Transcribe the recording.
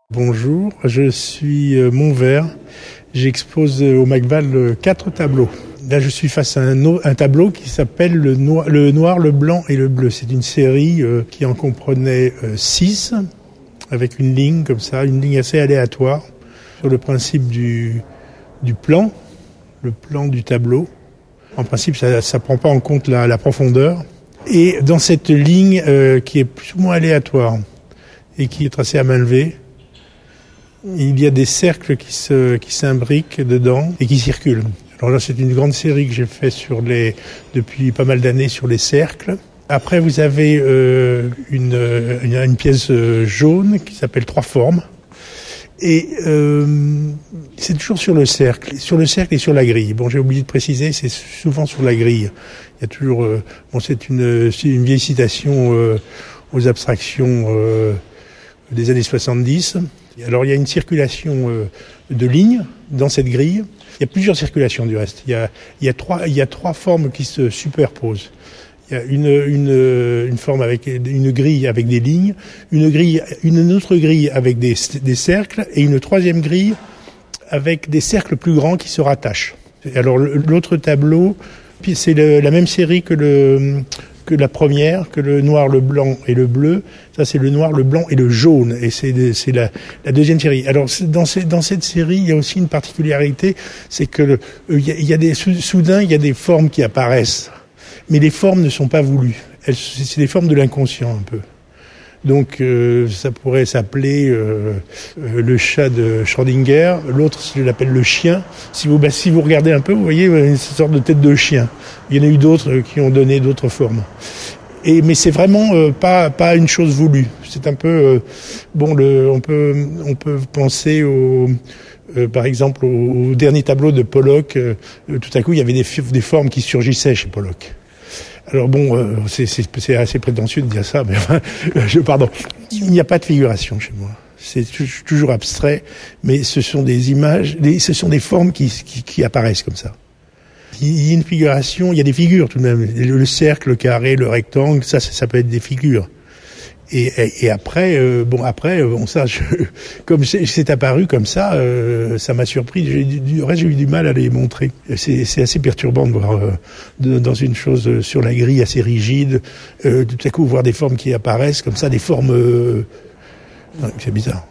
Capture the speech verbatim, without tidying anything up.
Bonjour, je suis Montvert. J'expose au McVal quatre tableaux. Là, je suis face à un, un tableau qui s'appelle le noir, le noir, le blanc et le bleu. C'est une série euh, qui en comprenait euh, six, avec une ligne comme ça, une ligne assez aléatoire, sur le principe du, du plan, le plan du tableau. En principe, ça ne prend pas en compte la, la profondeur. Et dans cette ligne euh, qui est plus ou moins aléatoire et qui est tracée à main levée, il y a des cercles qui se, qui s'imbriquent dedans et qui circulent. Alors là, c'est une grande série que j'ai fait sur les, depuis pas mal d'années sur les cercles. Après, vous avez euh, une, une, une pièce jaune qui s'appelle Trois formes. Et euh, c'est toujours sur le cercle, sur le cercle et sur la grille. Bon, j'ai oublié de préciser, c'est souvent sur la grille. Il y a toujours, euh, bon, c'est une, c'est une vieille citation euh, aux abstractions euh, des années soixante-dix. Alors il y a une circulation euh, de lignes dans cette grille. Il y a plusieurs circulations du reste. Il y a, il y a trois, il y a trois formes qui se superposent. Il y a une, une, une forme avec une grille avec des lignes, une grille, une autre grille avec des, des cercles et une troisième grille avec des cercles plus grands qui se rattachent. Alors l'autre tableau, c'est le, la même série que le que la première, que le noir, le blanc et le bleu. Ça, c'est le noir, le blanc et le jaune. Et c'est, c'est la, la deuxième série. Alors, dans, ces, dans cette série, il y a aussi une particularité, c'est que le, il y a, il y a des, soudain, il y a des formes qui apparaissent. Mais les formes ne sont pas voulues. Elles, c'est des formes de l'inconscient, un peu. Donc, euh, ça pourrait s'appeler euh, euh, le chat de Schrödinger. L'autre, je l'appelle le chien. Si vous, bah, si vous regardez un peu, vous voyez une sorte de tête de chien. Il y en a eu d'autres qui ont donné d'autres formes. Et mais c'est vraiment euh, pas pas une chose voulue. C'est un peu euh, bon. Le, on peut on peut penser au euh, par exemple au, au dernier tableau de Pollock. Euh, tout à coup, il y avait des, des formes qui surgissaient chez Pollock. Alors bon, euh, c'est, c'est, c'est assez prétentieux de dire ça, mais enfin, je, pardon. Il n'y a pas de figuration chez moi. C'est toujours abstrait, mais ce sont des images, des, ce sont des formes qui, qui, qui apparaissent comme ça. Il y a une figuration, il y a des figures tout de même. Le, le cercle, le carré, le rectangle, ça, ça, ça peut être des figures. Et, et, et après, euh, bon, après, bon, ça, je, comme c'est, c'est apparu comme ça, euh, ça m'a surpris. J'ai, du reste, j'ai eu du mal à les montrer. C'est, c'est assez perturbant de voir euh, de, dans une chose sur la grille assez rigide, euh, tout à coup voir des formes qui apparaissent comme ça, des formes. Euh, c'est bizarre.